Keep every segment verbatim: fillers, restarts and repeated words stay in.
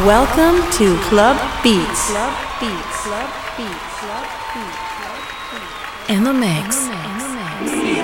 Welcome to Club Beats. Club Beats. Club Beats. Club Beats. In the mix. In the mix.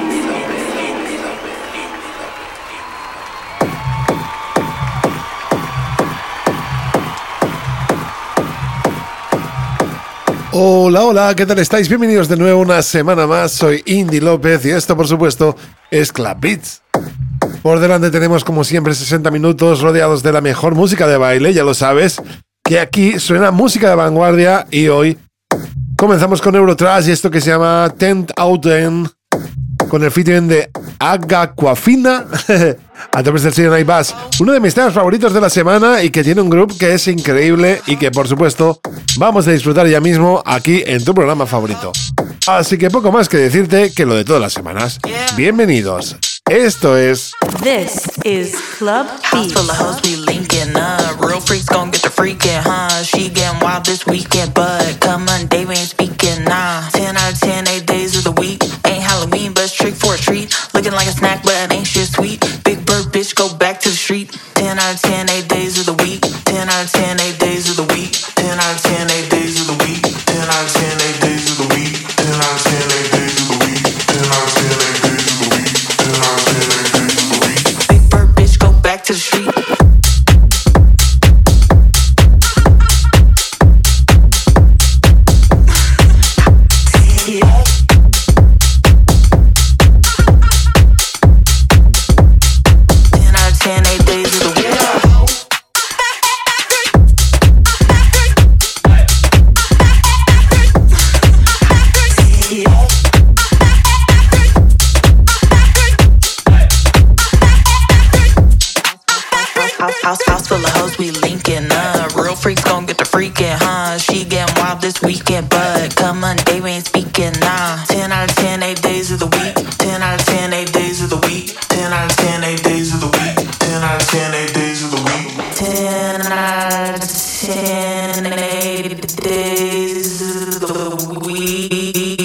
Hola, hola, ¿qué tal estáis? Bienvenidos de nuevo una semana más. Soy Indy López y esto, por supuesto, es Club Beats. Por delante tenemos, como siempre, sesenta minutos rodeados de la mejor música de baile. Ya lo sabes, que aquí suena música de vanguardia y hoy comenzamos con Eurotrash y esto que se llama Tent Outen, con el featuring de Agaquafina a través del sello Night Bass, uno de mis temas favoritos de la semana y que tiene un grupo que es increíble y que, por supuesto, vamos a disfrutar ya mismo aquí en tu programa favorito. Así que poco más que decirte que lo de todas las semanas. Bienvenidos. Esto es... This is Club Beats. House full of hoes, we linking up. Real freaks gon' get the freaking, huh? She getting wild this weekend, but come Monday we ain't speaking, nah. ten out of ten, eight days of the week. Ain't Halloween, but it's trick for a treat. Looking like a snack, but it ain't shit sweet. Big bird, bitch, go back to the street. ten out of ten, eight days of the week. ten out of ten, eight days of the week. ten out of ten, eight days of the week. ten out of ten, eight days of the week. ten out of ten, eight days of the week. ten out of ten, eight days of the week. ten out of ten, eight days of the week. Big bird, bitch, go back to the street. House, house full of hoes, we linking up. Real freaks gon' get the freaking, huh? She getting wild this weekend, but come Monday we ain't speaking, nah. ten out of ten, eight days of the week. ten out of ten, eight days of the week. ten out of ten, eight days of the week. ten out of ten, eight days of the week. ten out of ten, eight days of the week.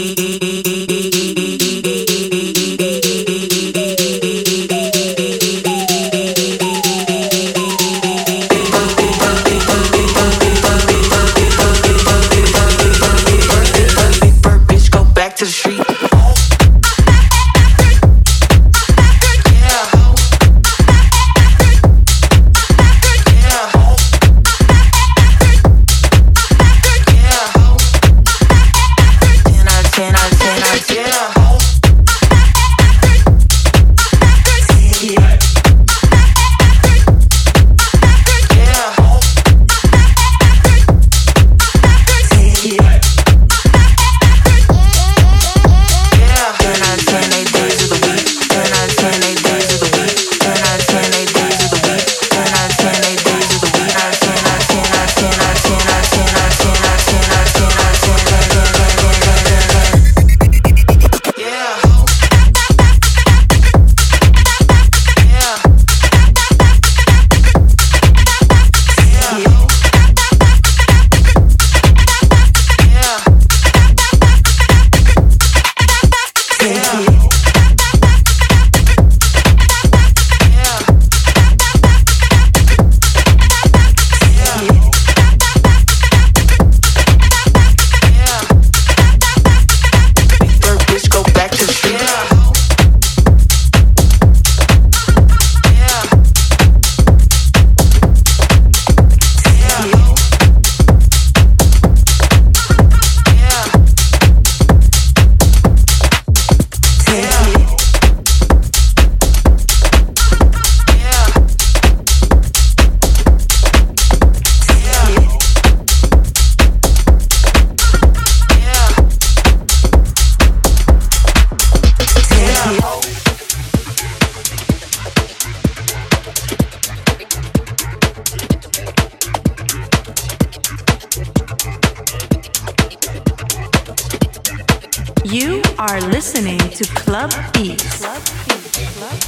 You are listening to Club Beats. Club Beats. Club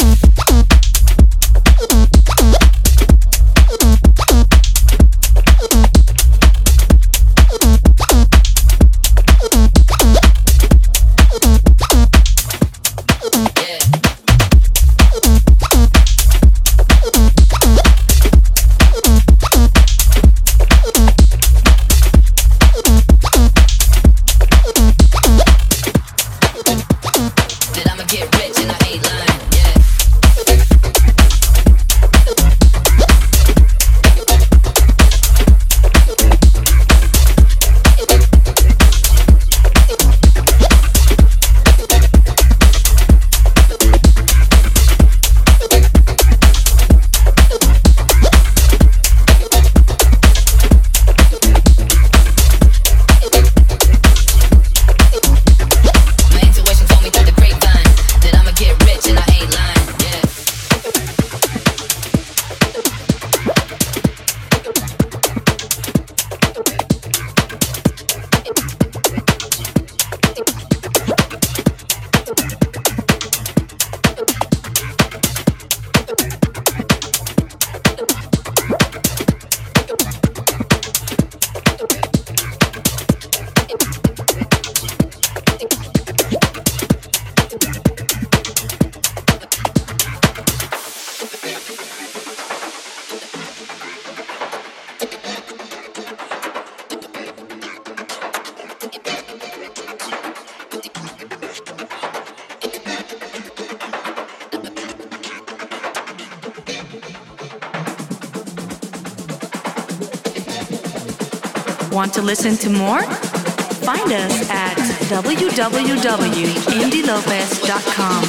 Beats. Want to listen to more? Find us at w w w dot indy lopez dot com.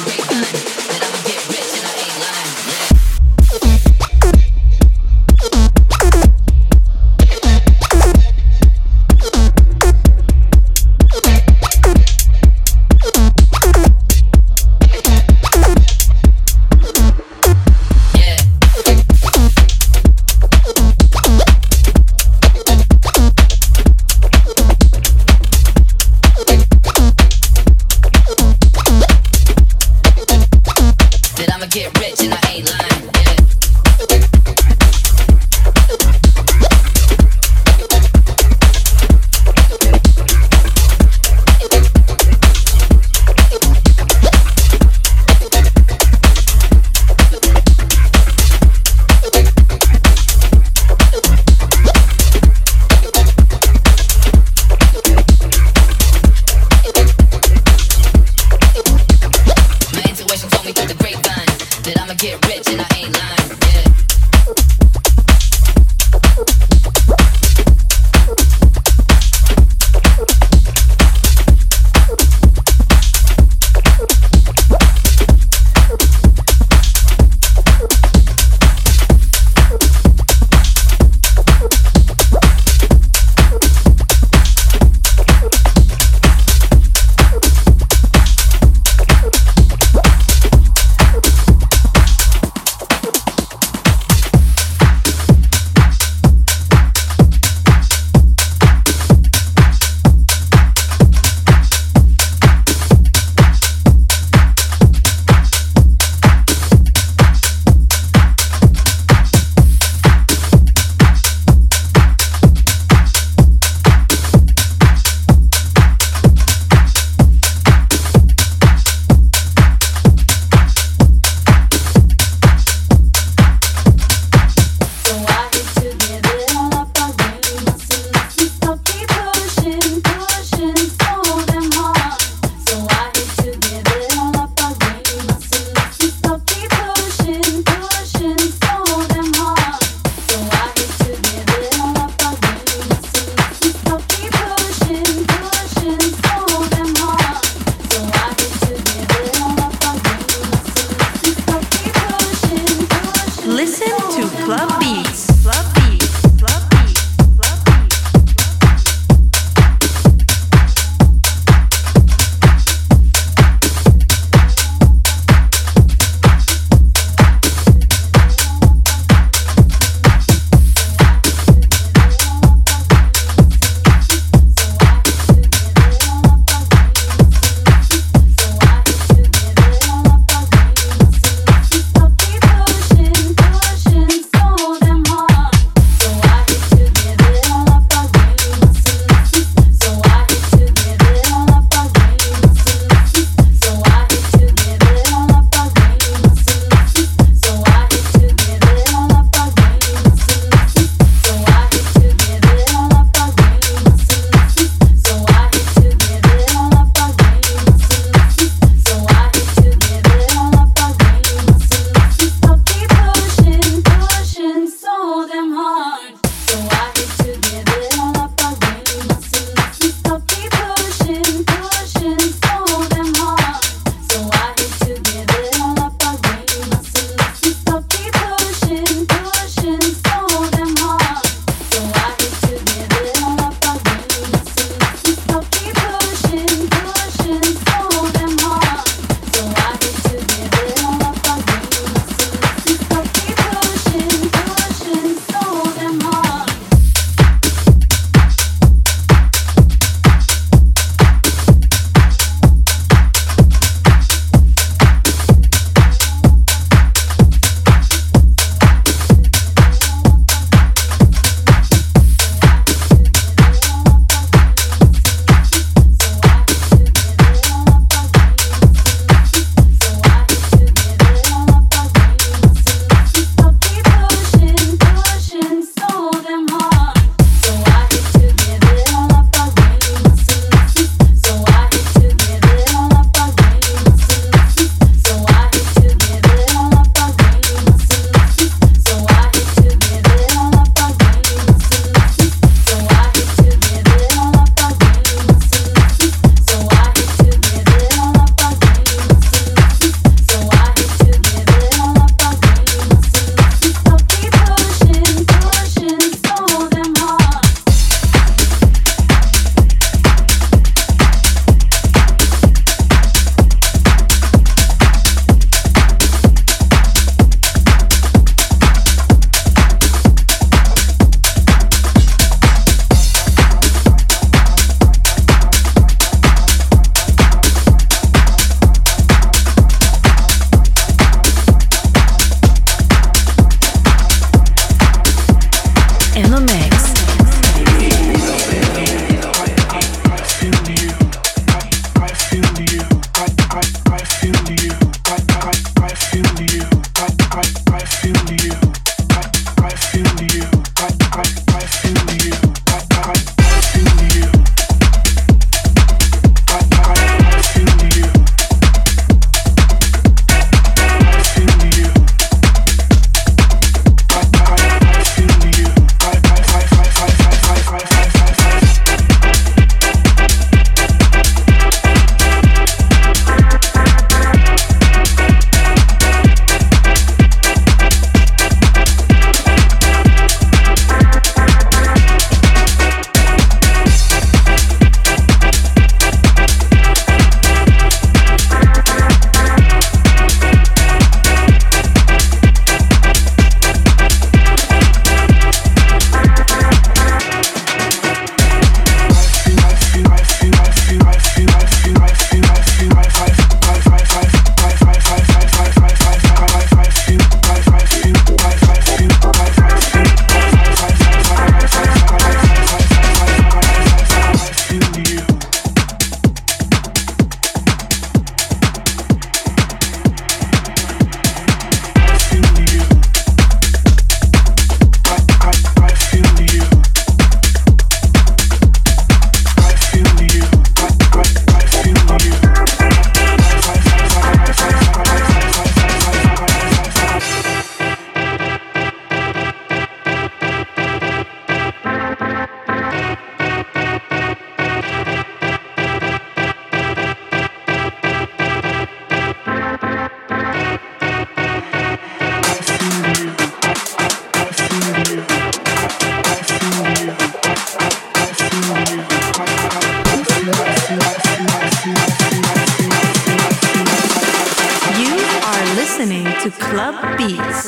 Club Beats.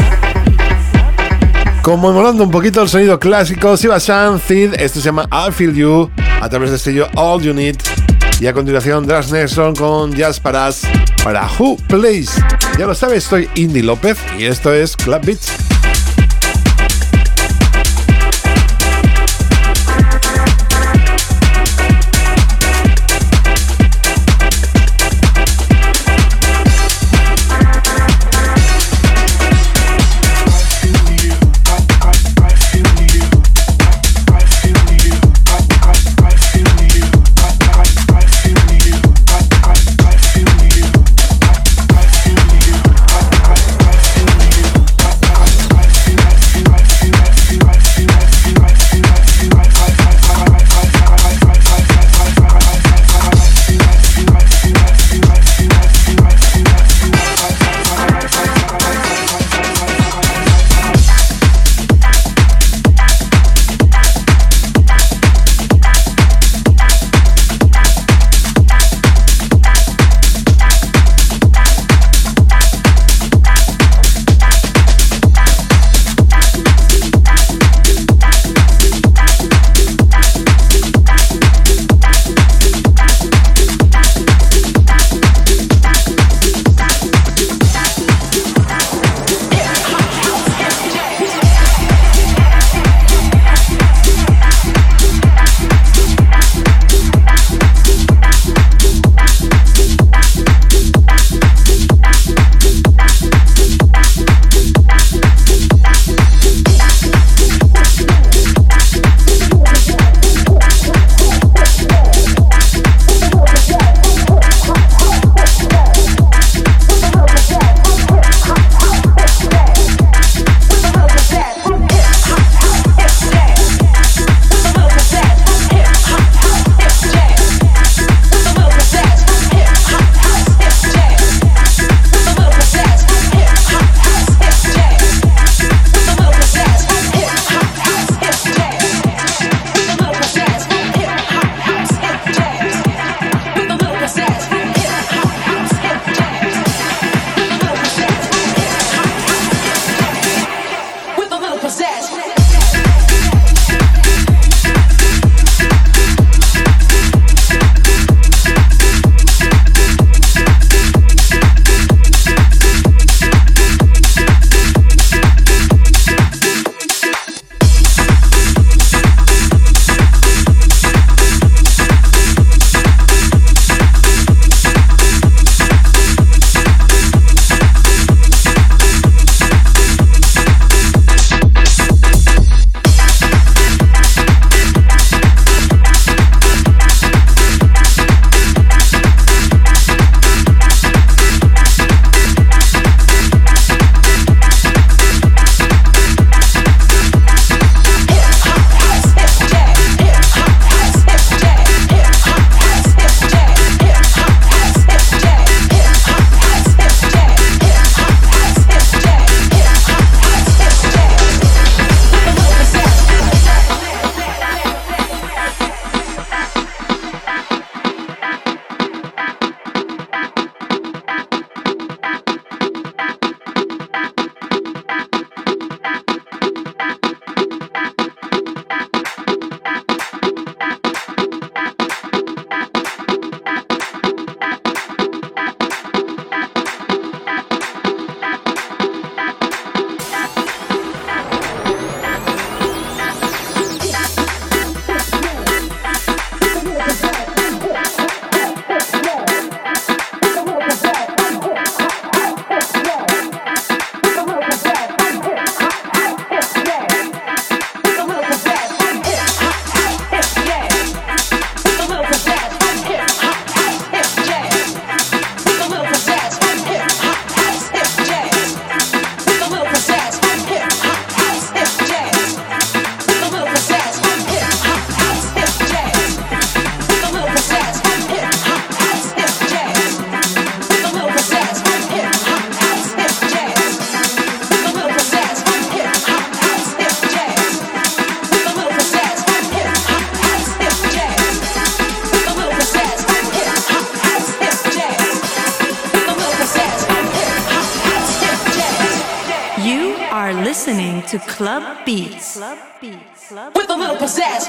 Como emulando un poquito el sonido clásico, Sebastian Cid, esto se llama I Feel You, a través del sello All You Need. Y a continuación, Drash Nelson con Jazz Paras para Who Plays. Ya lo sabes, soy Indy López y esto es Club Beats. listening to Club Beats. Club Beats. Club With a little pizzazz.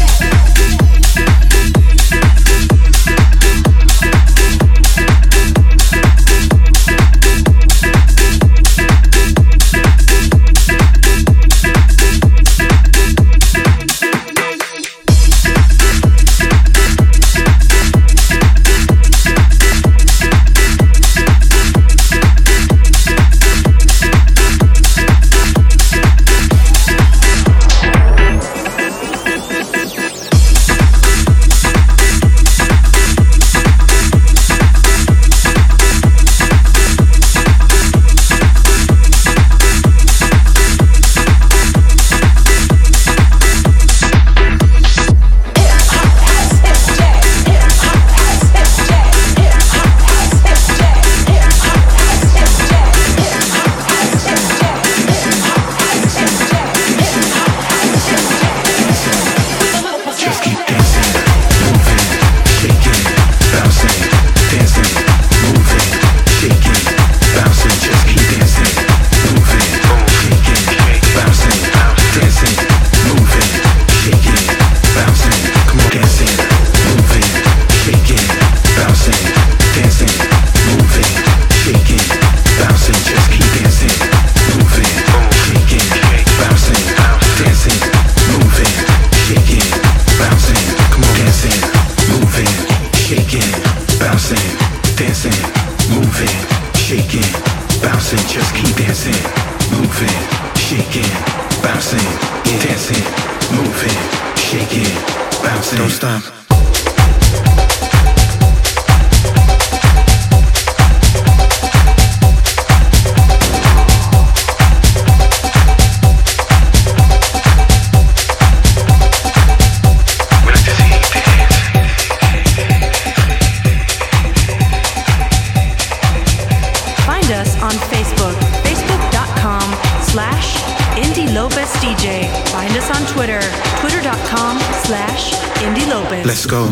Let's go.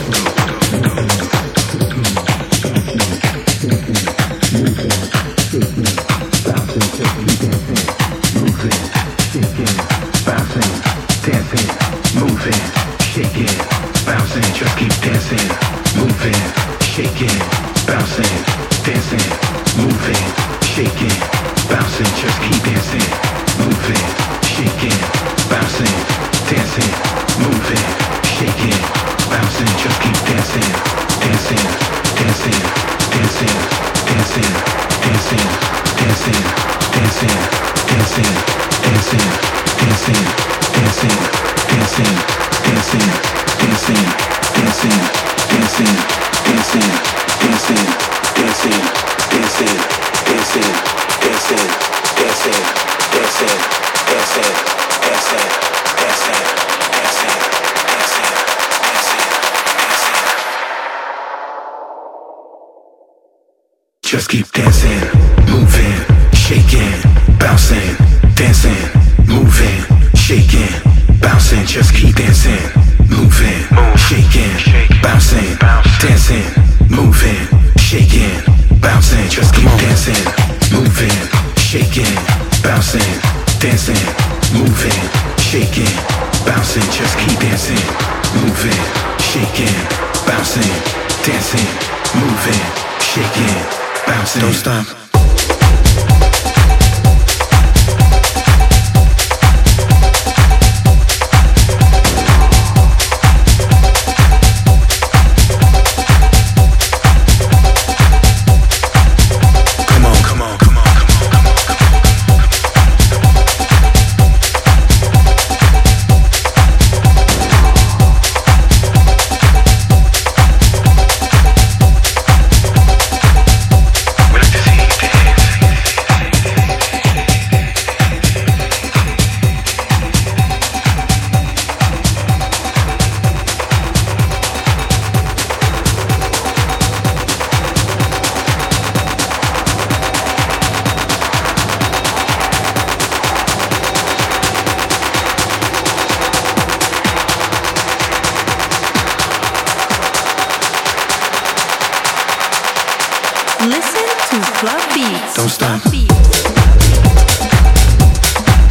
Just keep dancing, moving, shaking, bouncing, dancing, moving, shaking, bouncing. Just keep dancing, moving, shaking, bouncing, dancing, moving, shaking, bouncing. Just keep dancing, moving, shaking, bouncing, dancing, moving, shaking, bouncing. Just keep dancing, moving, shaking, bouncing, dancing, moving, shaking, bouncing. Don't stop. Listen to Club Beats. Don't stop.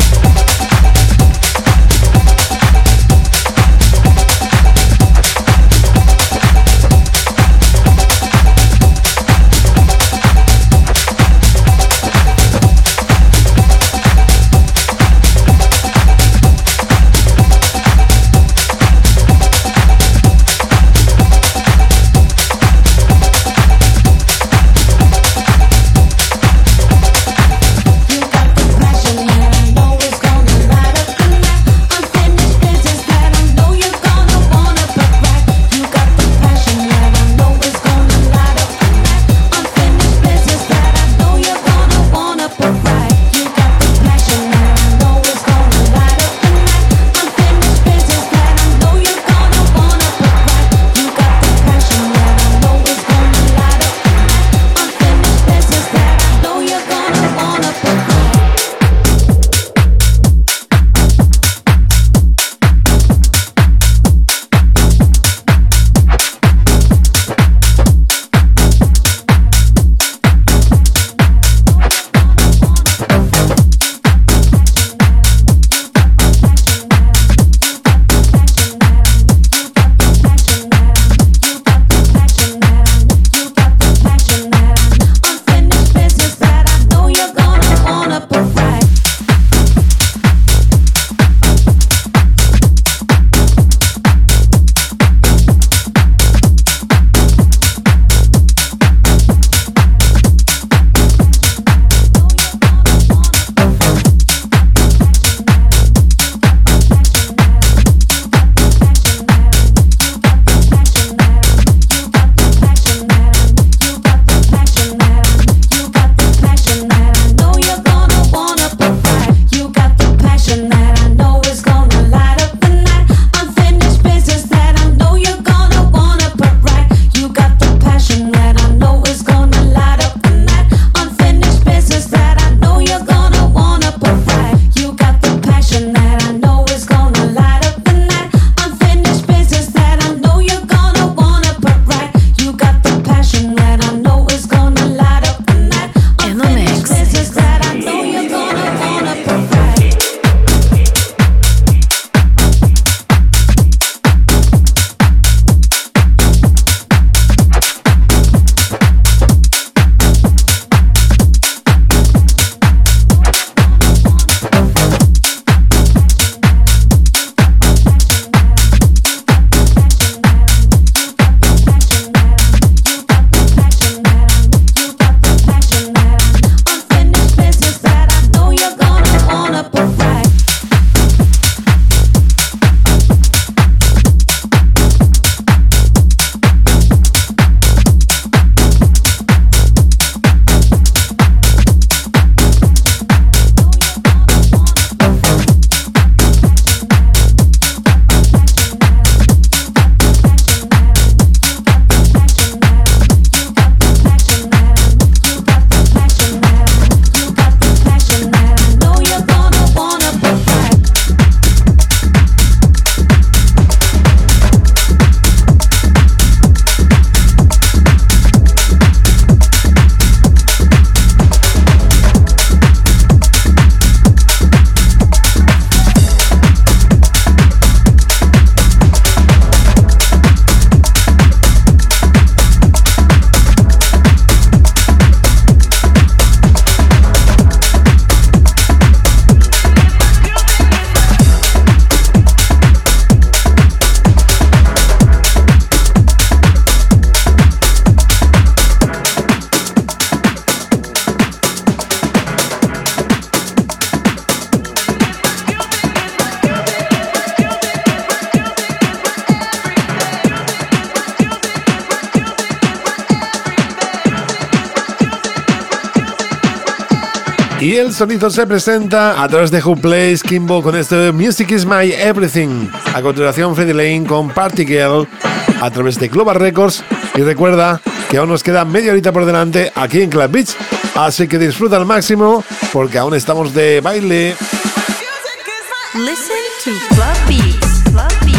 Y el sonido se presenta a través de Who Plays Kimbo con este Music is My Everything. A continuación, Freddie Lane con Party Girl a través de Global Records. Y recuerda que aún nos queda media horita por delante aquí en Club Beats. Así que disfruta al máximo porque aún estamos de baile. Listen to Club Beats. Club Beats.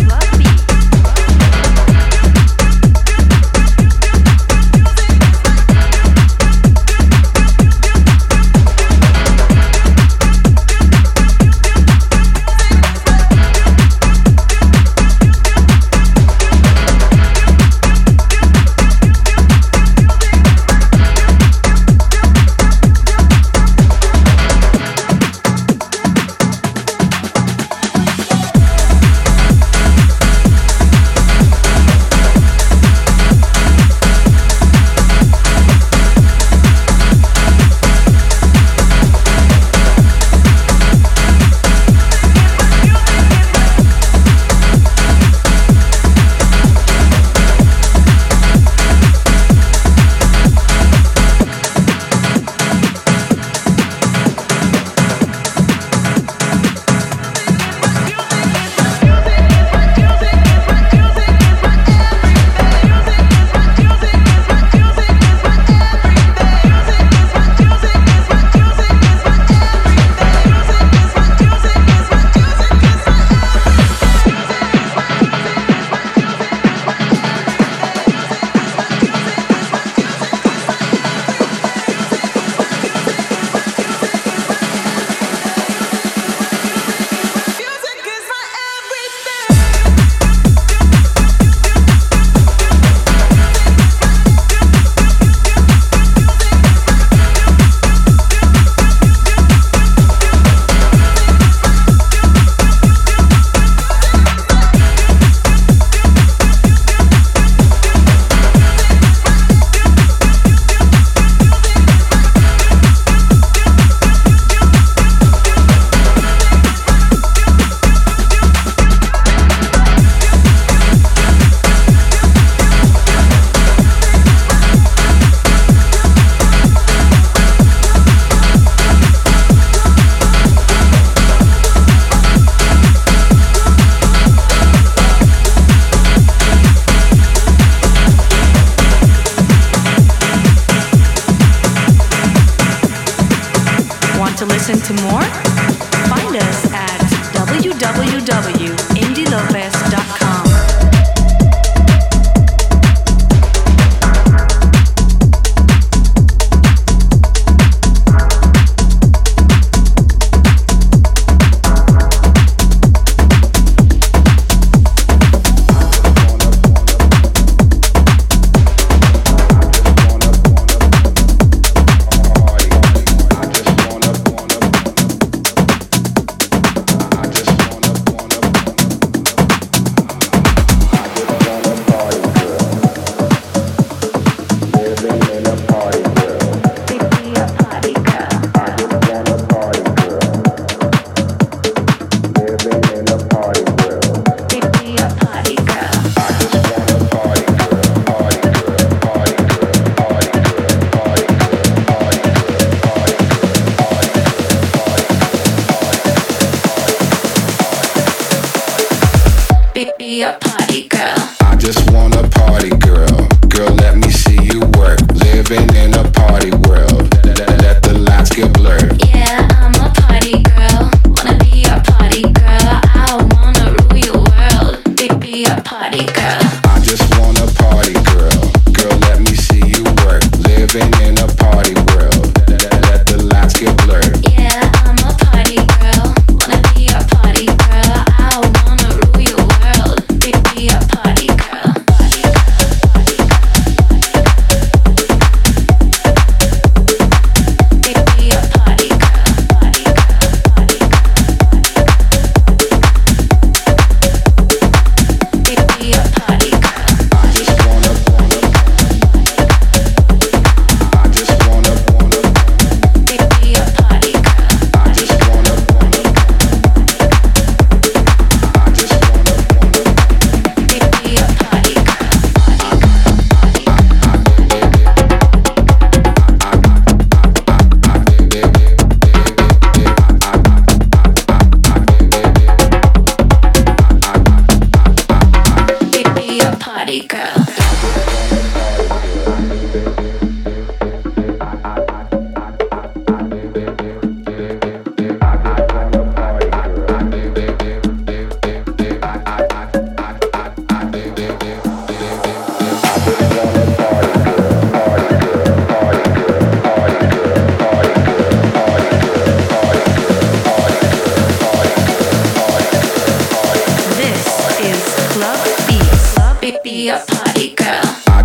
To listen to more? Find us at w w w dot indy lopez dot com.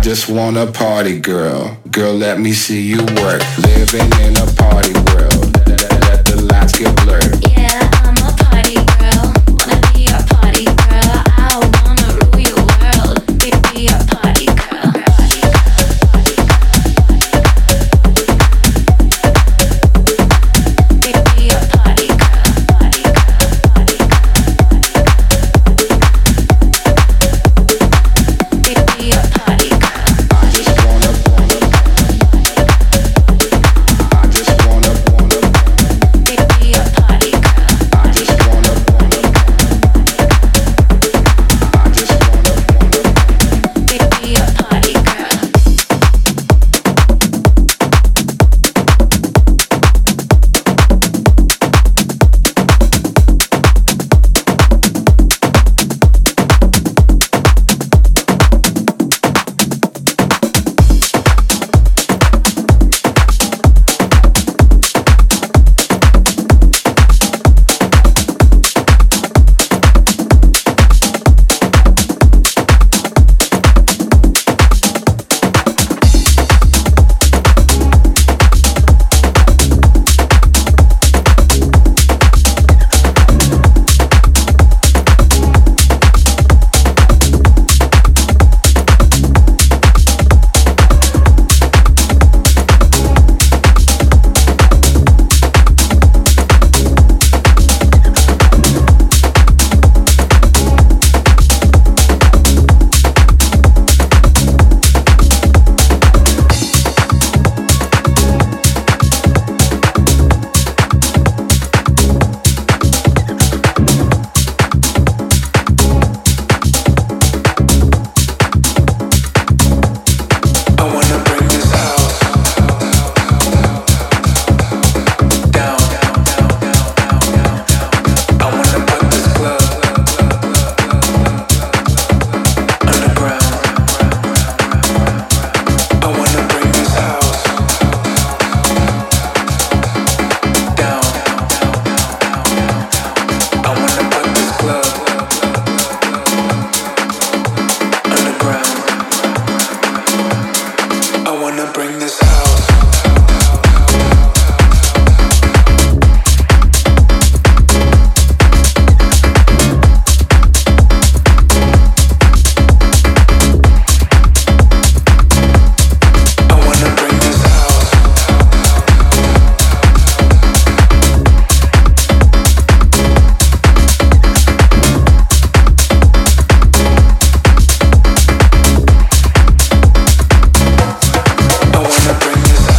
just want a party girl. Girl, let me see you work. Living in a party world. Let, let the lights get blurred. Yeah, I'm a party girl. Wanna be a party girl. I wanna rule your world. Be, be a party girl. Party girl, party girl. Be, be a party girl. Party girl, party girl. Be, be a party girl. I just wanna, wanna, I just wanna, wanna, Be, be a party girl. I just wanna, wanna, I just wanna, wanna. Be, be a party girl. I wanna bring this house down. I wanna put this club underground. I wanna bring this house down. I wanna put this club underground. I wanna bring this house. I wanna bring this house. I wanna bring this house.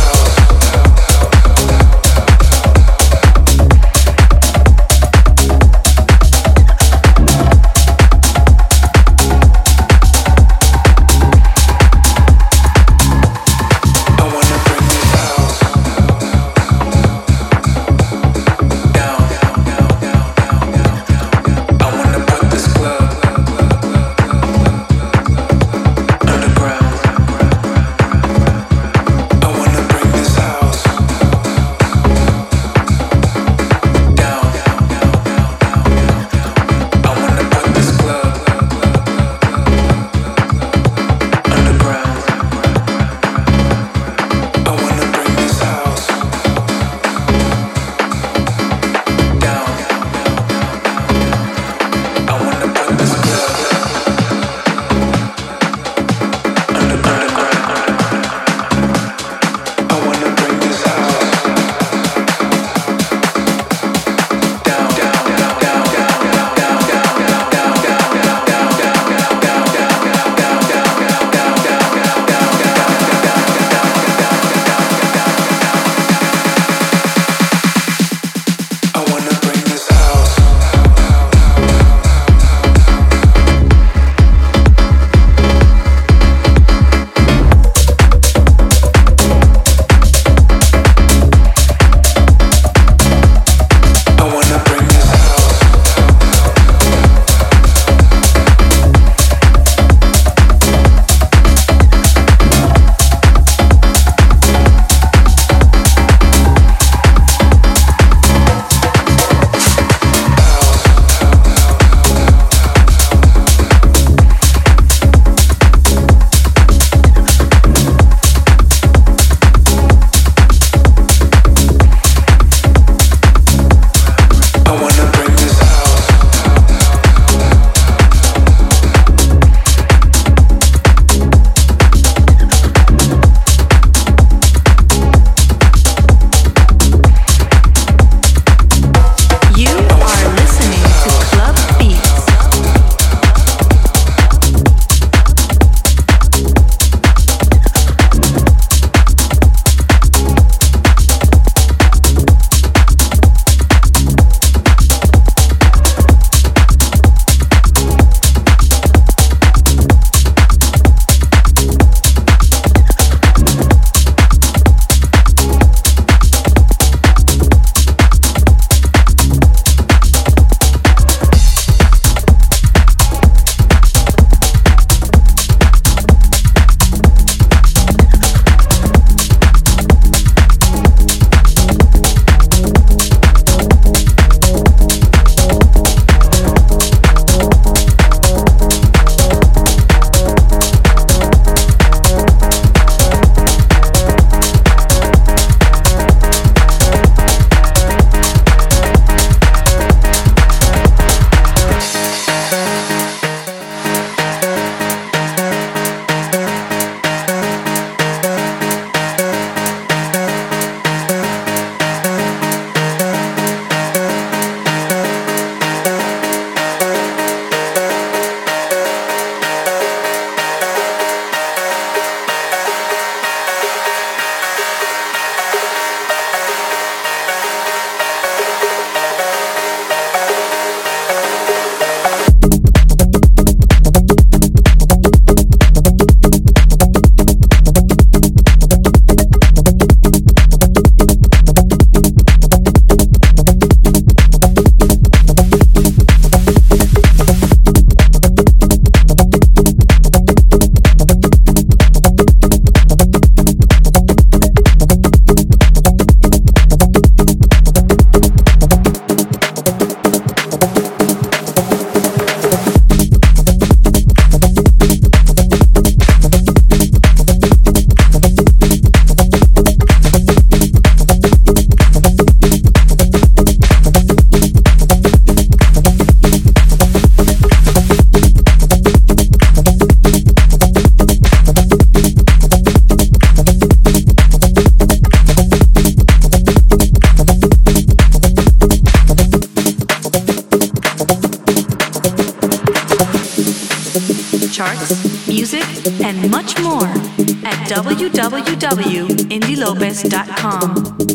at w w w dot indy lopez dot com.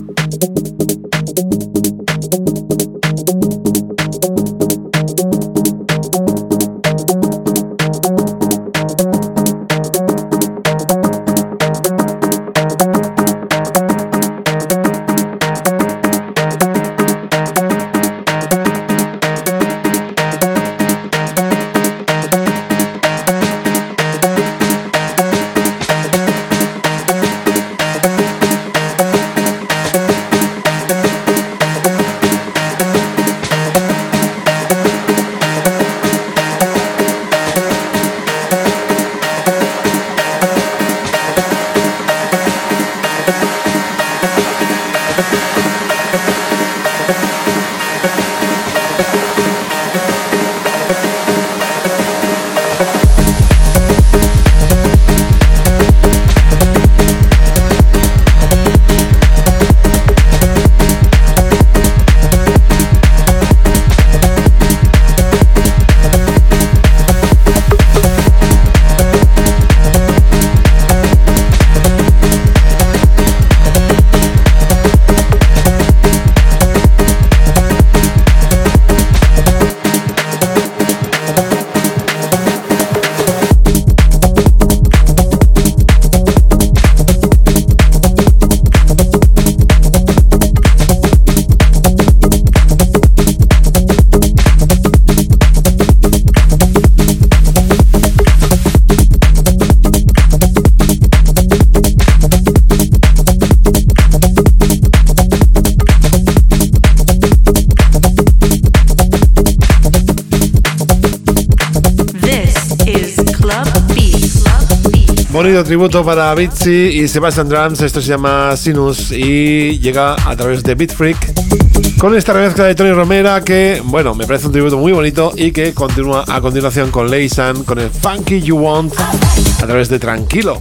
Bonito tributo para Beatsy y Sebastian Drums. Esto se llama Sinus y llega a través de Beat Freak con esta remezcla de Tony Romera que, bueno, me parece un tributo muy bonito y que continúa a continuación con Laysan con el Funky You Want a través de Tranquilo.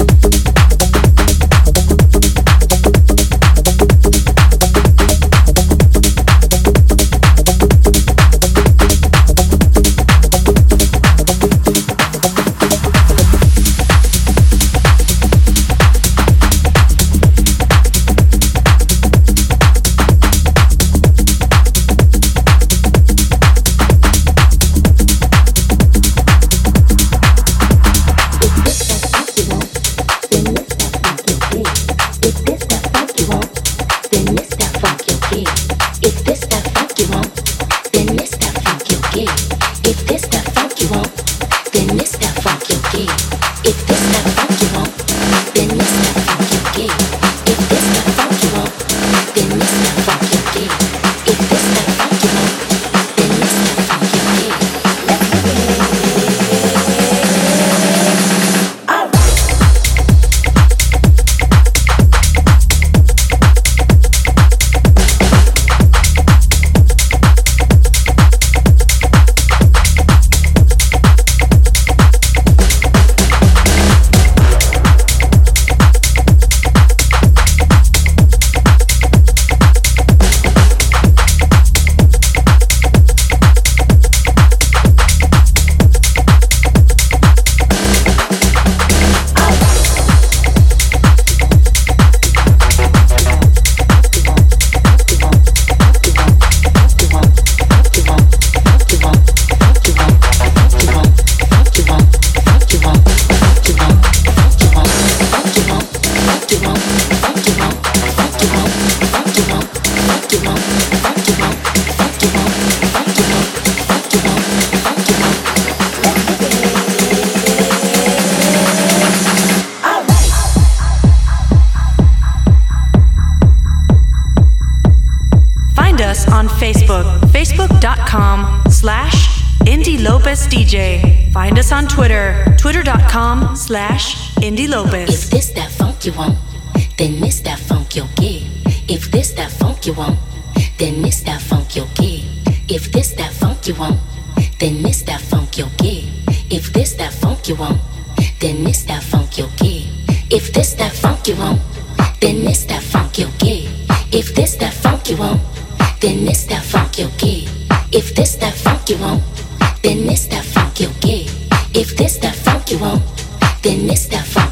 facebook.com slash Indy Lopez DJ. Find us on Twitter, twitter.com slash Indy Lopez. If this that funk you want, then this that funk you'll get. If this that funk you want, then this that funk you'll get. If this that funk you want, then this that funk you'll get. If this that funk you want, then this that funk you'll get. If this that funk you want, then this that funk you'll get. If this that funk you want, then this that funk you'll get. If this that funk you want, then this that funk you'll get. If this that funk you want, then this that funk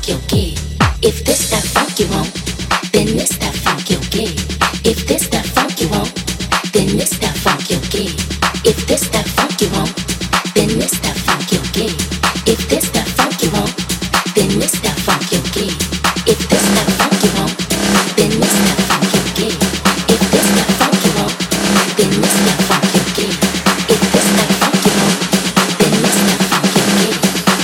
funk you'll get. If this that funk you want, then this that funk you'll get. If this that funk you want, then this that funk you'll get. If this that funk you want, then this that funk you'll get. If this that funk you want, then this that funk you'll get. If this that funk you want, then this that funk you'll get. If this that funk you want, then this that funk you'll get. If this that funk you want, then this that funk you'll get.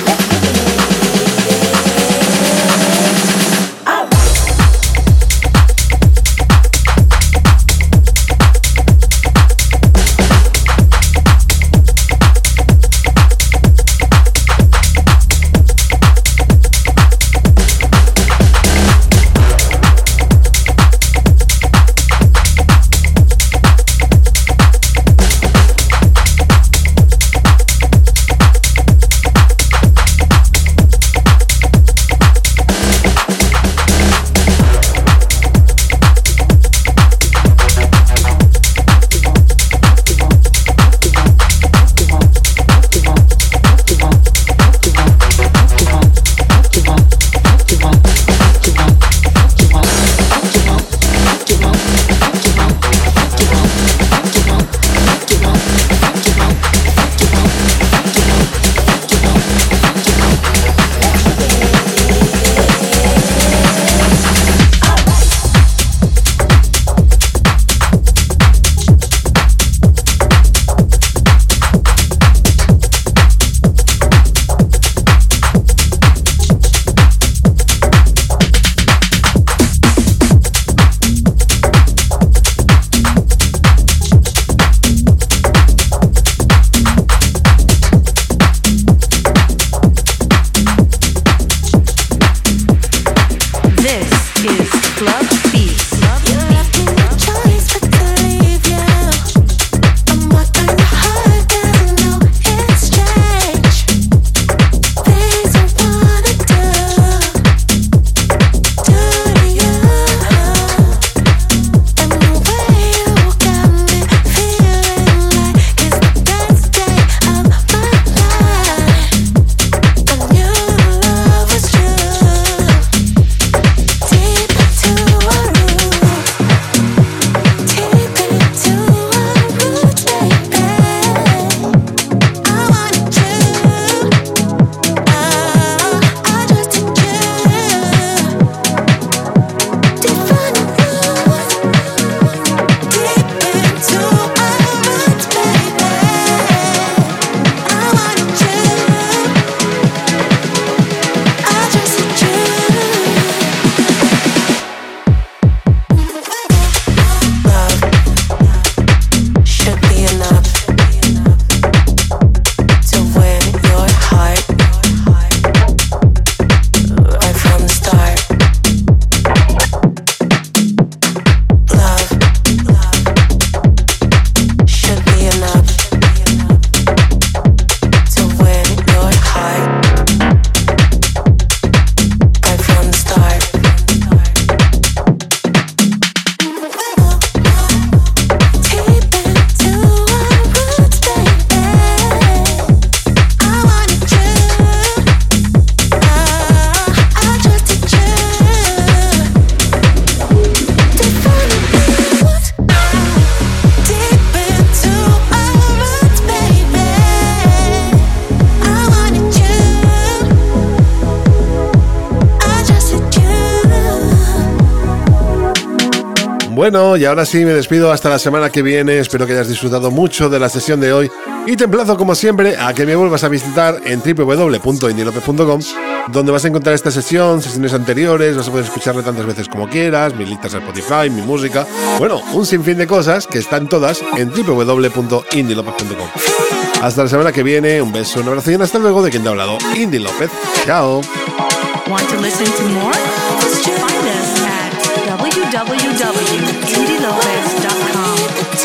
Bueno, y ahora sí me despido hasta la semana que viene. Espero que hayas disfrutado mucho de la sesión de hoy y te emplazo como siempre a que me vuelvas a visitar en w w w punto indie lopez punto com, donde vas a encontrar esta sesión, sesiones anteriores, vas a poder escucharla tantas veces como quieras, mis listas de Spotify, mi música, bueno, un sinfín de cosas que están todas en w w w punto indie lopez punto com. Hasta la semana que viene, un beso, un abrazo y hasta luego de quien te ha hablado, Indie López. Chao. Want to listen to more? Find us at w w w dot indie lopez dot com.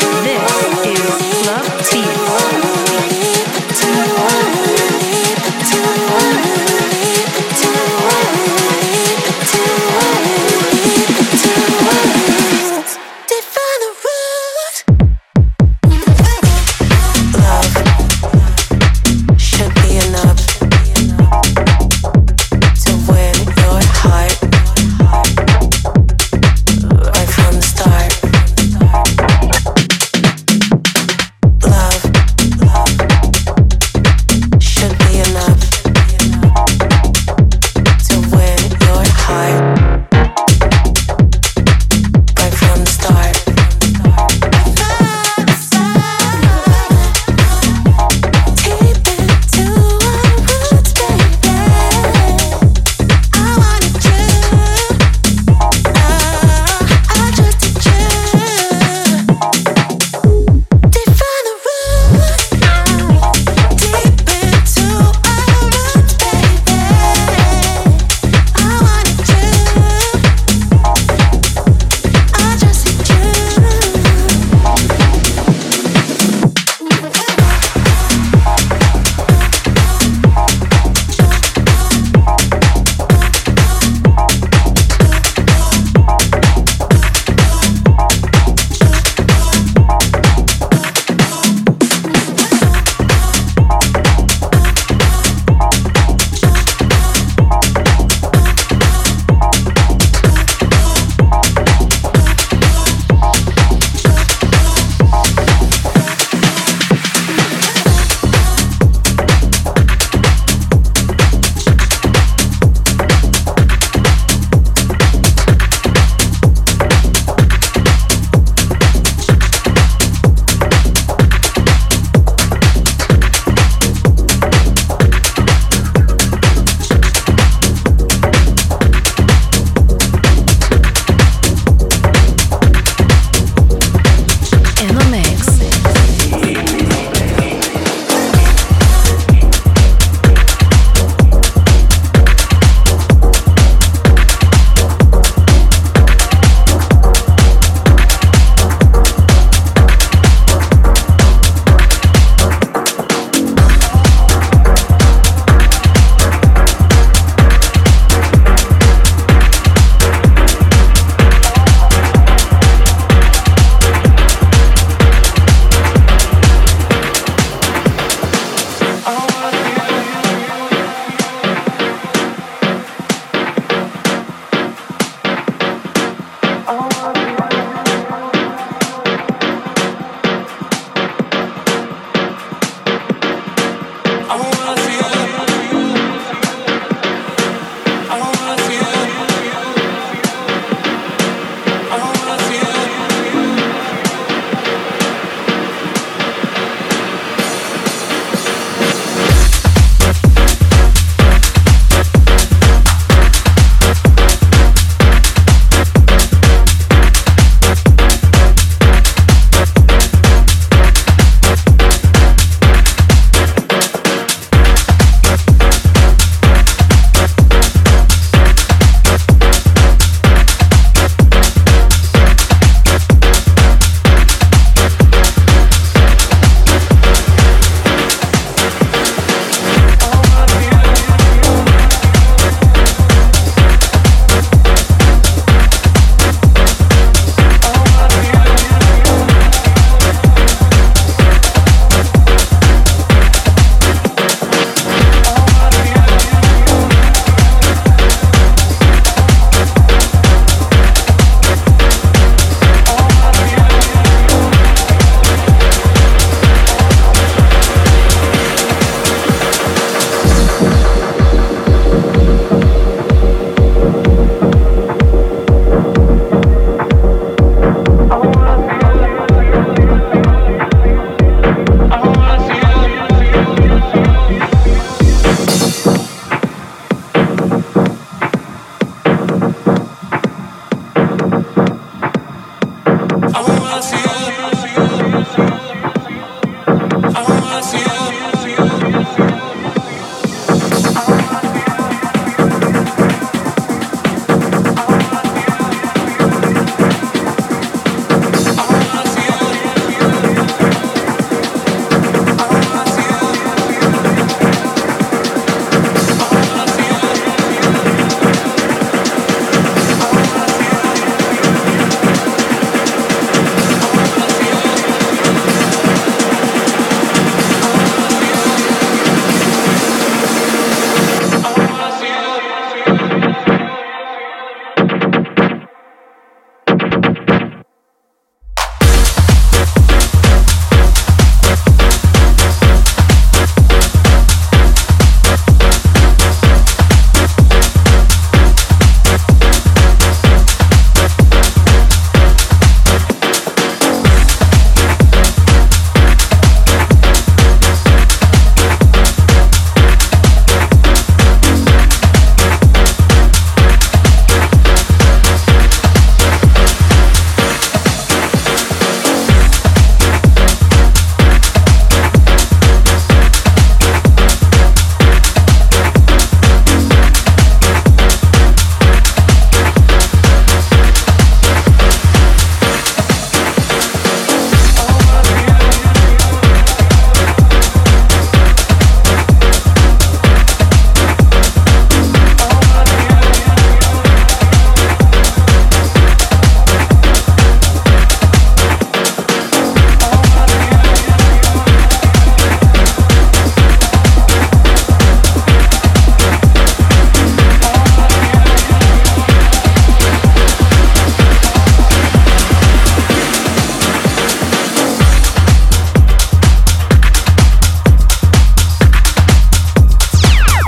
This is Club Beats. Should be enough to win your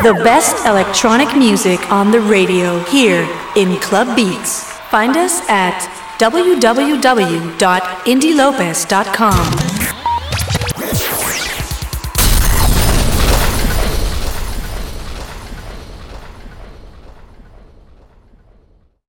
The best electronic music on the radio here in Club Beats. Find us at w w w dot indie lopez dot com.